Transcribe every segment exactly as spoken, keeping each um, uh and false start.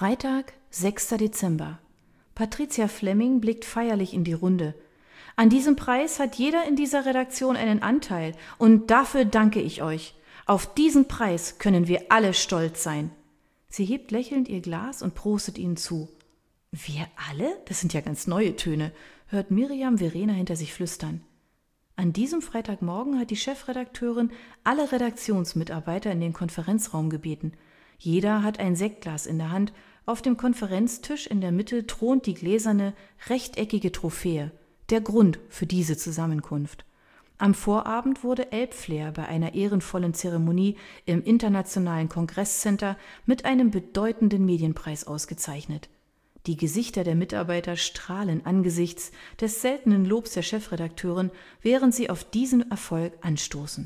Freitag, sechster Dezember. Patricia Flemming blickt feierlich in die Runde. An diesem Preis hat jeder in dieser Redaktion einen Anteil und dafür danke ich euch. Auf diesen Preis können wir alle stolz sein. Sie hebt lächelnd ihr Glas und prostet ihnen zu. Wir alle? Das sind ja ganz neue Töne, hört Miriam Verena hinter sich flüstern. An diesem Freitagmorgen hat die Chefredakteurin alle Redaktionsmitarbeiter in den Konferenzraum gebeten. Jeder hat ein Sektglas in der Hand. Auf dem Konferenztisch in der Mitte thront die gläserne, rechteckige Trophäe, der Grund für diese Zusammenkunft. Am Vorabend wurde Elbflair bei einer ehrenvollen Zeremonie im Internationalen Kongresscenter mit einem bedeutenden Medienpreis ausgezeichnet. Die Gesichter der Mitarbeiter strahlen angesichts des seltenen Lobs der Chefredakteurin, während sie auf diesen Erfolg anstoßen.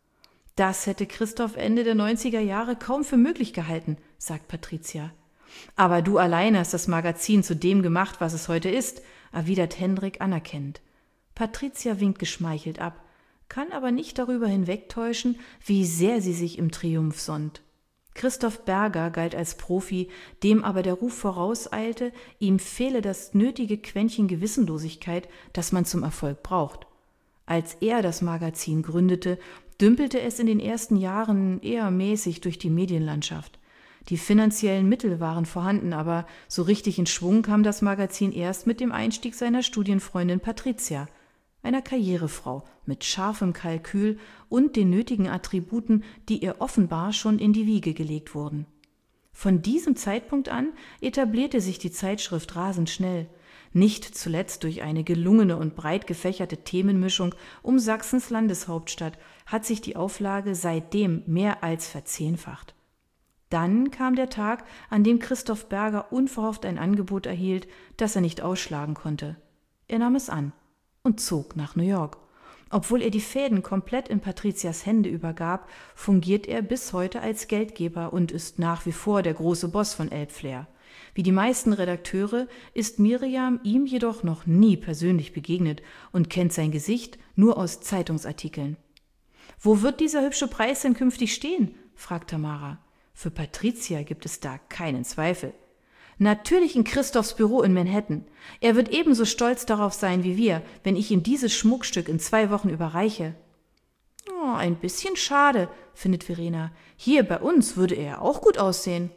Das hätte Christoph Ende der neunziger Jahre kaum für möglich gehalten, sagt Patricia. Aber du allein hast das Magazin zu dem gemacht, was es heute ist, erwidert Hendrik anerkennend. Patricia winkt geschmeichelt ab, kann aber nicht darüber hinwegtäuschen, wie sehr sie sich im Triumph sonnt. Christoph Berger galt als Profi, dem aber der Ruf vorauseilte, ihm fehle das nötige Quäntchen Gewissenlosigkeit, das man zum Erfolg braucht. Als er das Magazin gründete, dümpelte es in den ersten Jahren eher mäßig durch die Medienlandschaft. Die finanziellen Mittel waren vorhanden, aber so richtig in Schwung kam das Magazin erst mit dem Einstieg seiner Studienfreundin Patricia, einer Karrierefrau mit scharfem Kalkül und den nötigen Attributen, die ihr offenbar schon in die Wiege gelegt wurden. Von diesem Zeitpunkt an etablierte sich die Zeitschrift rasend schnell, nicht zuletzt durch eine gelungene und breit gefächerte Themenmischung um Sachsens Landeshauptstadt hat sich die Auflage seitdem mehr als verzehnfacht. Dann kam der Tag, an dem Christoph Berger unverhofft ein Angebot erhielt, das er nicht ausschlagen konnte. Er nahm es an und zog nach New York. Obwohl er die Fäden komplett in Patricias Hände übergab, fungiert er bis heute als Geldgeber und ist nach wie vor der große Boss von Elbflair. Wie die meisten Redakteure ist Miriam ihm jedoch noch nie persönlich begegnet und kennt sein Gesicht nur aus Zeitungsartikeln. »Wo wird dieser hübsche Preis denn künftig stehen?« fragt Tamara. Für Patricia gibt es da keinen Zweifel. Natürlich in Christophs Büro in Manhattan. Er wird ebenso stolz darauf sein wie wir, wenn ich ihm dieses Schmuckstück in zwei Wochen überreiche. Oh, ein bisschen schade, findet Verena. Hier bei uns würde er auch gut aussehen.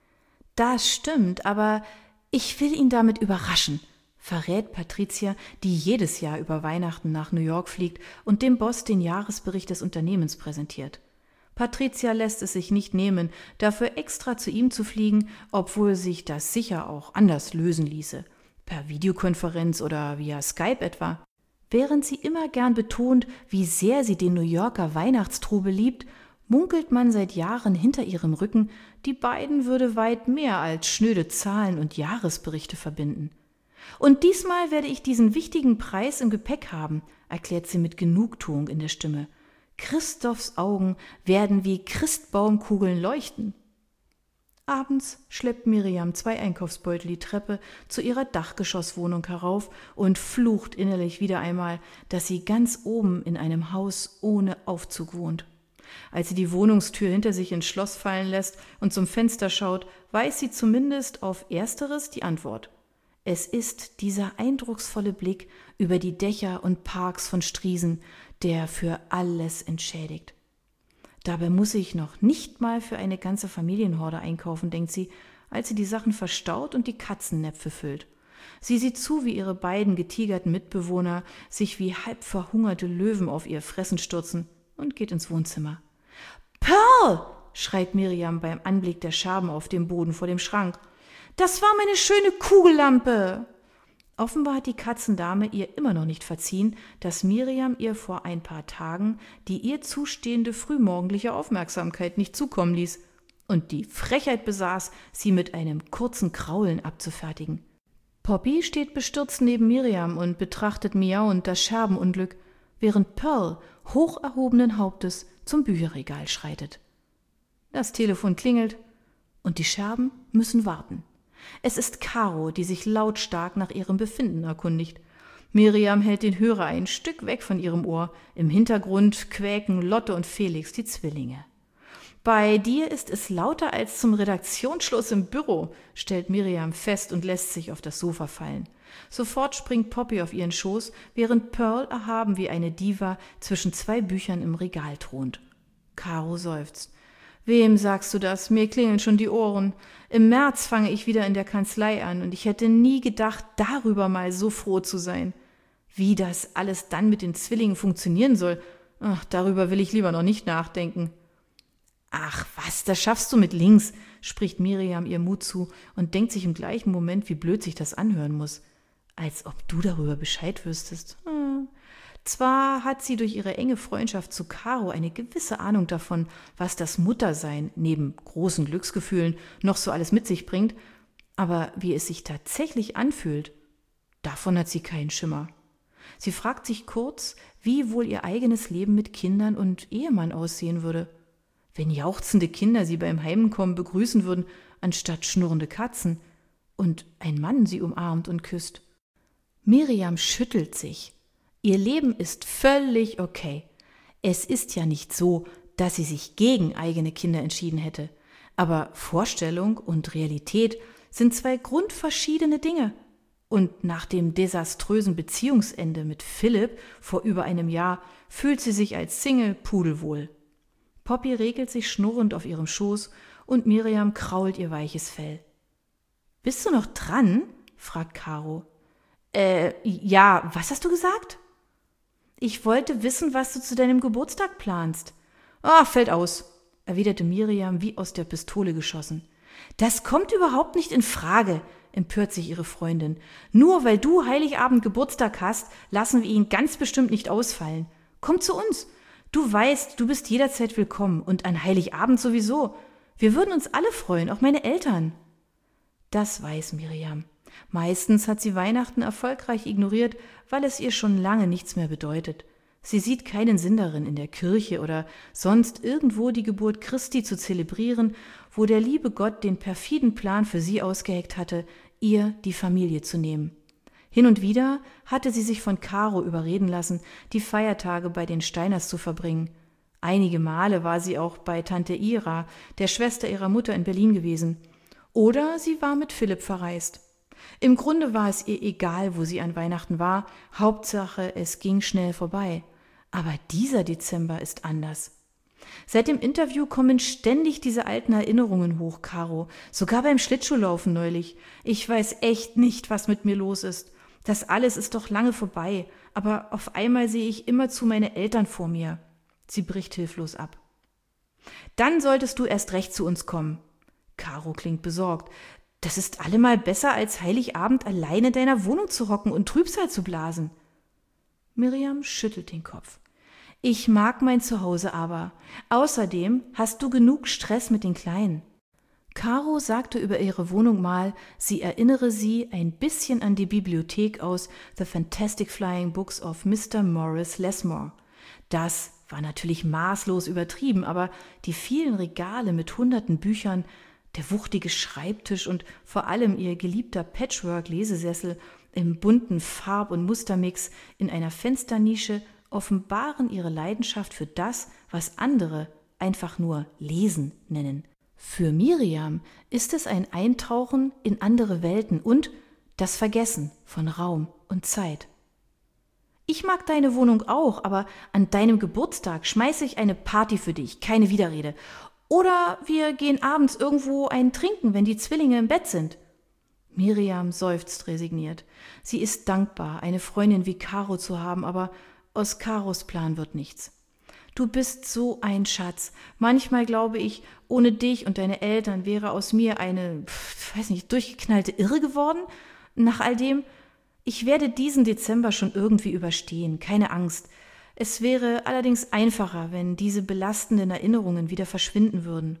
Das stimmt, aber ich will ihn damit überraschen, verrät Patricia, die jedes Jahr über Weihnachten nach New York fliegt und dem Boss den Jahresbericht des Unternehmens präsentiert. Patricia lässt es sich nicht nehmen, dafür extra zu ihm zu fliegen, obwohl sich das sicher auch anders lösen ließe, per Videokonferenz oder via Skype etwa. Während sie immer gern betont, wie sehr sie den New Yorker Weihnachtstrubel liebt, munkelt man seit Jahren hinter ihrem Rücken, die beiden würde weit mehr als schnöde Zahlen und Jahresberichte verbinden. Und diesmal werde ich diesen wichtigen Preis im Gepäck haben, erklärt sie mit Genugtuung in der Stimme. Christophs Augen werden wie Christbaumkugeln leuchten. Abends schleppt Miriam zwei Einkaufsbeutel die Treppe zu ihrer Dachgeschosswohnung herauf und flucht innerlich wieder einmal, dass sie ganz oben in einem Haus ohne Aufzug wohnt. Als sie die Wohnungstür hinter sich ins Schloss fallen lässt und zum Fenster schaut, weiß sie zumindest auf Ersteres die Antwort. Es ist dieser eindrucksvolle Blick über die Dächer und Parks von Striesen, der für alles entschädigt. Dabei muss ich noch nicht mal für eine ganze Familienhorde einkaufen, denkt sie, als sie die Sachen verstaut und die Katzennäpfe füllt. Sie sieht zu, wie ihre beiden getigerten Mitbewohner sich wie halb verhungerte Löwen auf ihr Fressen stürzen und geht ins Wohnzimmer. »Pearl!« schreit Miriam beim Anblick der Scherben auf dem Boden vor dem Schrank. »Das war meine schöne Kugellampe!« Offenbar hat die Katzendame ihr immer noch nicht verziehen, dass Miriam ihr vor ein paar Tagen die ihr zustehende frühmorgendliche Aufmerksamkeit nicht zukommen ließ und die Frechheit besaß, sie mit einem kurzen Kraulen abzufertigen. Poppy steht bestürzt neben Miriam und betrachtet miauend das Scherbenunglück, während Pearl hoch erhobenen Hauptes zum Bücherregal schreitet. Das Telefon klingelt und die Scherben müssen warten. Es ist Caro, die sich lautstark nach ihrem Befinden erkundigt. Miriam hält den Hörer ein Stück weg von ihrem Ohr. Im Hintergrund quäken Lotte und Felix, die Zwillinge. Bei dir ist es lauter als zum Redaktionsschluss im Büro, stellt Miriam fest und lässt sich auf das Sofa fallen. Sofort springt Poppy auf ihren Schoß, während Pearl erhaben wie eine Diva zwischen zwei Büchern im Regal thront. Caro seufzt. Wem sagst du das? Mir klingeln schon die Ohren. Im März fange ich wieder in der Kanzlei an und ich hätte nie gedacht, darüber mal so froh zu sein. Wie das alles dann mit den Zwillingen funktionieren soll, ach, darüber will ich lieber noch nicht nachdenken. Ach was, das schaffst du mit links, spricht Miriam ihr Mut zu und denkt sich im gleichen Moment, wie blöd sich das anhören muss. Als ob du darüber Bescheid wüsstest. Hm. Zwar hat sie durch ihre enge Freundschaft zu Caro eine gewisse Ahnung davon, was das Muttersein neben großen Glücksgefühlen noch so alles mit sich bringt, aber wie es sich tatsächlich anfühlt, davon hat sie keinen Schimmer. Sie fragt sich kurz, wie wohl ihr eigenes Leben mit Kindern und Ehemann aussehen würde, wenn jauchzende Kinder sie beim Heimkommen begrüßen würden, anstatt schnurrende Katzen, und ein Mann sie umarmt und küsst. Miriam schüttelt sich. Ihr Leben ist völlig okay. Es ist ja nicht so, dass sie sich gegen eigene Kinder entschieden hätte. Aber Vorstellung und Realität sind zwei grundverschiedene Dinge. Und nach dem desaströsen Beziehungsende mit Philipp vor über einem Jahr fühlt sie sich als Single pudelwohl. Poppy regelt sich schnurrend auf ihrem Schoß und Miriam krault ihr weiches Fell. »Bist du noch dran?« fragt Caro. »Äh, ja, was hast du gesagt?« »Ich wollte wissen, was du zu deinem Geburtstag planst.« »Ah, fällt aus«, erwiderte Miriam wie aus der Pistole geschossen. »Das kommt überhaupt nicht in Frage«, empört sich ihre Freundin. »Nur weil du Heiligabend Geburtstag hast, lassen wir ihn ganz bestimmt nicht ausfallen. Komm zu uns. Du weißt, du bist jederzeit willkommen und an Heiligabend sowieso. Wir würden uns alle freuen, auch meine Eltern.« Das weiß Miriam. Meistens hat sie Weihnachten erfolgreich ignoriert, weil es ihr schon lange nichts mehr bedeutet. Sie sieht keinen Sinn darin, in der Kirche oder sonst irgendwo die Geburt Christi zu zelebrieren, wo der liebe Gott den perfiden Plan für sie ausgeheckt hatte, ihr die Familie zu nehmen. Hin und wieder hatte sie sich von Caro überreden lassen, die Feiertage bei den Steiners zu verbringen. Einige Male war sie auch bei Tante Ira, der Schwester ihrer Mutter in Berlin gewesen. Oder sie war mit Philipp verreist. Im Grunde war es ihr egal, wo sie an Weihnachten war, Hauptsache, es ging schnell vorbei. Aber dieser Dezember ist anders. Seit dem Interview kommen ständig diese alten Erinnerungen hoch, Caro, sogar beim Schlittschuhlaufen neulich. Ich weiß echt nicht, was mit mir los ist. Das alles ist doch lange vorbei, aber auf einmal sehe ich immerzu meine Eltern vor mir. Sie bricht hilflos ab. Dann solltest du erst recht zu uns kommen. Caro klingt besorgt. Das ist allemal besser, als Heiligabend allein in deiner Wohnung zu hocken und Trübsal zu blasen. Miriam schüttelt den Kopf. Ich mag mein Zuhause aber. Außerdem hast du genug Stress mit den Kleinen. Caro sagte über ihre Wohnung mal, sie erinnere sie ein bisschen an die Bibliothek aus The Fantastic Flying Books of Mister Morris Lesmore. Das war natürlich maßlos übertrieben, aber die vielen Regale mit hunderten Büchern, der wuchtige Schreibtisch und vor allem ihr geliebter Patchwork-Lesesessel im bunten Farb- und Mustermix in einer Fensternische offenbaren ihre Leidenschaft für das, was andere einfach nur Lesen nennen. Für Miriam ist es ein Eintauchen in andere Welten und das Vergessen von Raum und Zeit. Ich mag deine Wohnung auch, aber an deinem Geburtstag schmeiße ich eine Party für dich, keine Widerrede. Oder wir gehen abends irgendwo ein Trinken, wenn die Zwillinge im Bett sind. Miriam seufzt resigniert. Sie ist dankbar, eine Freundin wie Caro zu haben, aber aus Caros Plan wird nichts. Du bist so ein Schatz. Manchmal glaube ich, ohne dich und deine Eltern wäre aus mir eine, ich weiß nicht, durchgeknallte Irre geworden. Nach all dem, ich werde diesen Dezember schon irgendwie überstehen, keine Angst. Es wäre allerdings einfacher, wenn diese belastenden Erinnerungen wieder verschwinden würden.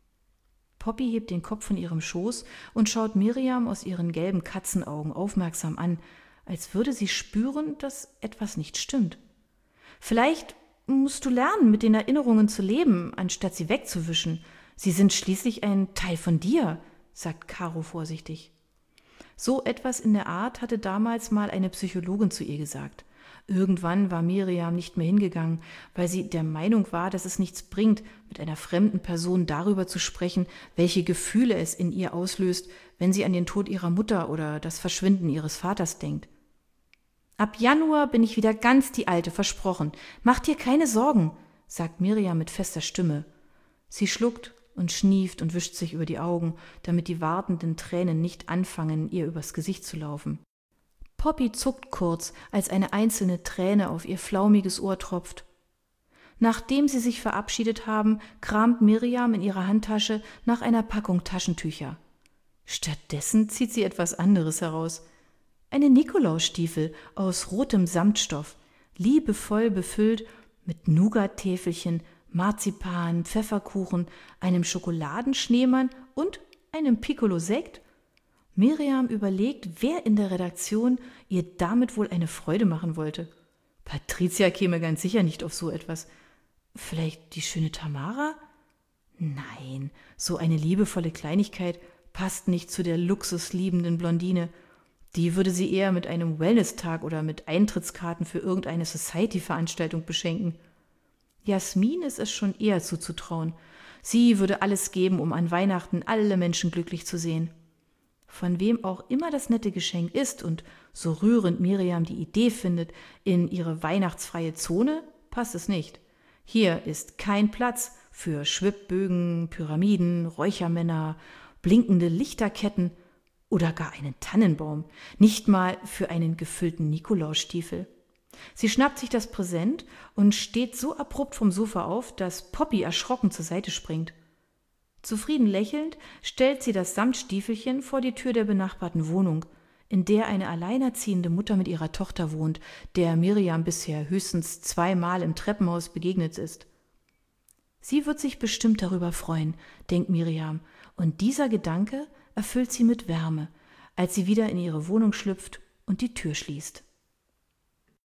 Poppy hebt den Kopf von ihrem Schoß und schaut Miriam aus ihren gelben Katzenaugen aufmerksam an, als würde sie spüren, dass etwas nicht stimmt. Vielleicht musst du lernen, mit den Erinnerungen zu leben, anstatt sie wegzuwischen. Sie sind schließlich ein Teil von dir, sagt Caro vorsichtig. So etwas in der Art hatte damals mal eine Psychologin zu ihr gesagt. Irgendwann war Miriam nicht mehr hingegangen, weil sie der Meinung war, dass es nichts bringt, mit einer fremden Person darüber zu sprechen, welche Gefühle es in ihr auslöst, wenn sie an den Tod ihrer Mutter oder das Verschwinden ihres Vaters denkt. »Ab Januar bin ich wieder ganz die Alte, versprochen. Mach dir keine Sorgen«, sagt Miriam mit fester Stimme. Sie schluckt und schnieft und wischt sich über die Augen, damit die wartenden Tränen nicht anfangen, ihr übers Gesicht zu laufen. Poppy zuckt kurz, als eine einzelne Träne auf ihr flaumiges Ohr tropft. Nachdem sie sich verabschiedet haben, kramt Miriam in ihrer Handtasche nach einer Packung Taschentücher. Stattdessen zieht sie etwas anderes heraus. Eine Nikolausstiefel aus rotem Samtstoff, liebevoll befüllt mit Nougat-Täfelchen, Marzipan, Pfefferkuchen, einem Schokoladenschneemann und einem Piccolo-Sekt. Miriam überlegt, wer in der Redaktion ihr damit wohl eine Freude machen wollte. Patricia käme ganz sicher nicht auf so etwas. Vielleicht die schöne Tamara? Nein, so eine liebevolle Kleinigkeit passt nicht zu der luxusliebenden Blondine. Die würde sie eher mit einem Wellness-Tag oder mit Eintrittskarten für irgendeine Society-Veranstaltung beschenken. Jasmin ist es schon eher zuzutrauen. Sie würde alles geben, um an Weihnachten alle Menschen glücklich zu sehen. Von wem auch immer das nette Geschenk ist und so rührend Miriam die Idee findet, in ihre weihnachtsfreie Zone, passt es nicht. Hier ist kein Platz für Schwibbögen, Pyramiden, Räuchermänner, blinkende Lichterketten oder gar einen Tannenbaum, nicht mal für einen gefüllten Nikolausstiefel. Sie schnappt sich das Präsent und steht so abrupt vom Sofa auf, dass Poppy erschrocken zur Seite springt. Zufrieden lächelnd stellt sie das Samtstiefelchen vor die Tür der benachbarten Wohnung, in der eine alleinerziehende Mutter mit ihrer Tochter wohnt, der Miriam bisher höchstens zweimal im Treppenhaus begegnet ist. Sie wird sich bestimmt darüber freuen, denkt Miriam, und dieser Gedanke erfüllt sie mit Wärme, als sie wieder in ihre Wohnung schlüpft und die Tür schließt.